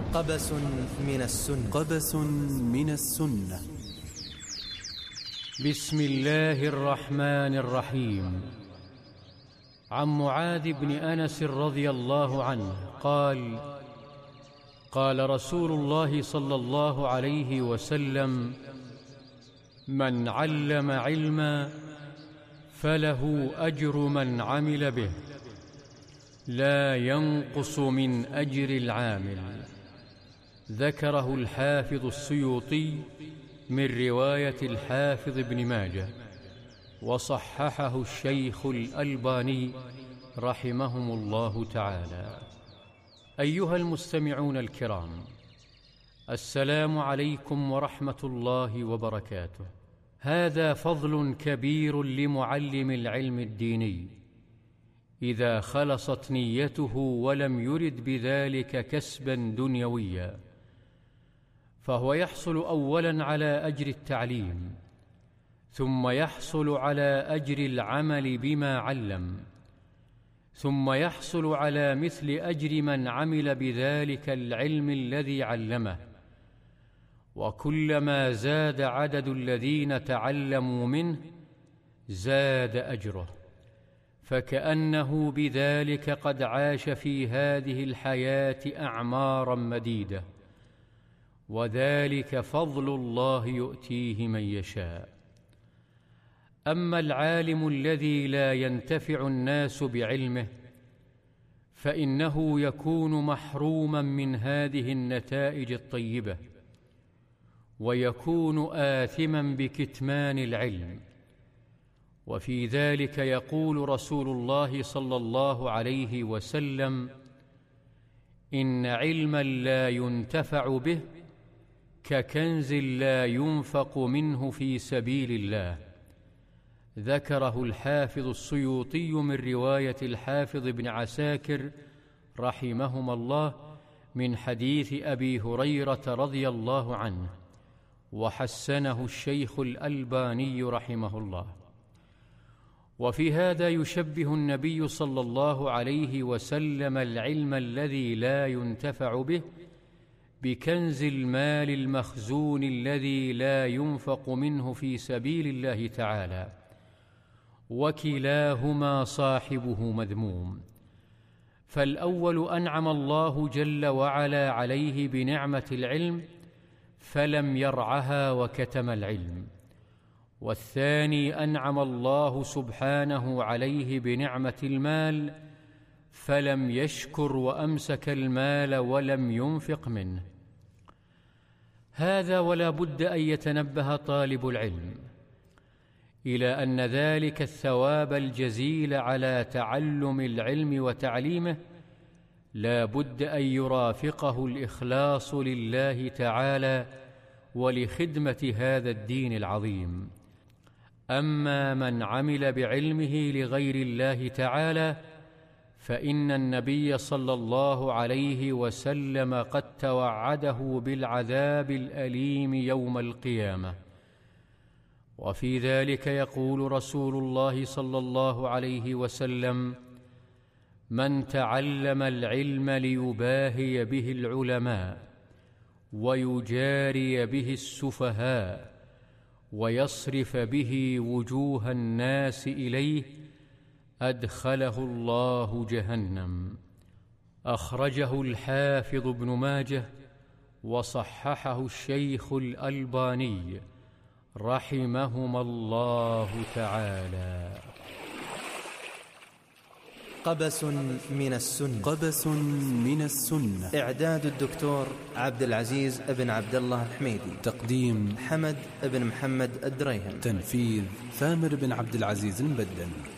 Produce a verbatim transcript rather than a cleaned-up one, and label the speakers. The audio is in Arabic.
Speaker 1: قبس من السنة
Speaker 2: قبس من السنة.
Speaker 3: بسم الله الرحمن الرحيم. عن معاذ بن أنس رضي الله عنه قال: قال رسول الله صلى الله عليه وسلم: من علم علما فله أجر من عمل به، لا ينقص من أجر العامل. ذكره الحافظ السيوطي من رواية الحافظ ابن ماجه، وصححه الشيخ الألباني رحمهم الله تعالى. أيها المستمعون الكرام، السلام عليكم ورحمة الله وبركاته. هذا فضل كبير لمعلم العلم الديني إذا خلصت نيته ولم يرد بذلك كسبا دنيويا، فهو يحصل أولا على أجر التعليم، ثم يحصل على أجر العمل بما علم، ثم يحصل على مثل أجر من عمل بذلك العلم الذي علمه. وكلما زاد عدد الذين تعلموا منه زاد أجره، فكأنه بذلك قد عاش في هذه الحياة أعمارا مديدة، وذلك فضل الله يؤتيه من يشاء. أما العالم الذي لا ينتفع الناس بعلمه فإنه يكون محروما من هذه النتائج الطيبة، ويكون آثما بكتمان العلم. وفي ذلك يقول رسول الله صلى الله عليه وسلم: إن علما لا ينتفع به ككنز لا ينفق منه في سبيل الله. ذكره الحافظ السيوطي من رواية الحافظ ابن عساكر رحمهما الله من حديث أبي هريرة رضي الله عنه، وحسنه الشيخ الألباني رحمه الله. وفي هذا يشبه النبي صلى الله عليه وسلم العلم الذي لا ينتفع به بكنز المال المخزون الذي لا ينفق منه في سبيل الله تعالى، وكلاهما صاحبه مذموم. فالأول أنعم الله جل وعلا عليه بنعمة العلم فلم يرعها وكتم العلم، والثاني أنعم الله سبحانه عليه بنعمة المال فلم يشكر وأمسك المال ولم ينفق منه. هذا ولا بد أن يتنبه طالب العلم إلى أن ذلك الثواب الجزيل على تعلم العلم وتعليمه لا بد أن يرافقه الإخلاص لله تعالى ولخدمة هذا الدين العظيم. أما من عمل بعلمه لغير الله تعالى فإن النبي صلى الله عليه وسلم قد توعده بالعذاب الأليم يوم القيامة. وفي ذلك يقول رسول الله صلى الله عليه وسلم: من تعلم العلم ليباهي به العلماء ويجاري به السفهاء ويصرف به وجوه الناس إليه أدخله الله جهنم. أخرجه الحافظ ابن ماجه، وصححه الشيخ الألباني رحمهما الله تعالى.
Speaker 1: قبس من السنة.
Speaker 2: قبس من السنة.
Speaker 1: إعداد الدكتور عبد العزيز بن عبد الله الحميدي.
Speaker 2: تقديم
Speaker 1: حمد بن محمد الدريهم.
Speaker 2: تنفيذ ثامر بن عبد العزيز المبدل.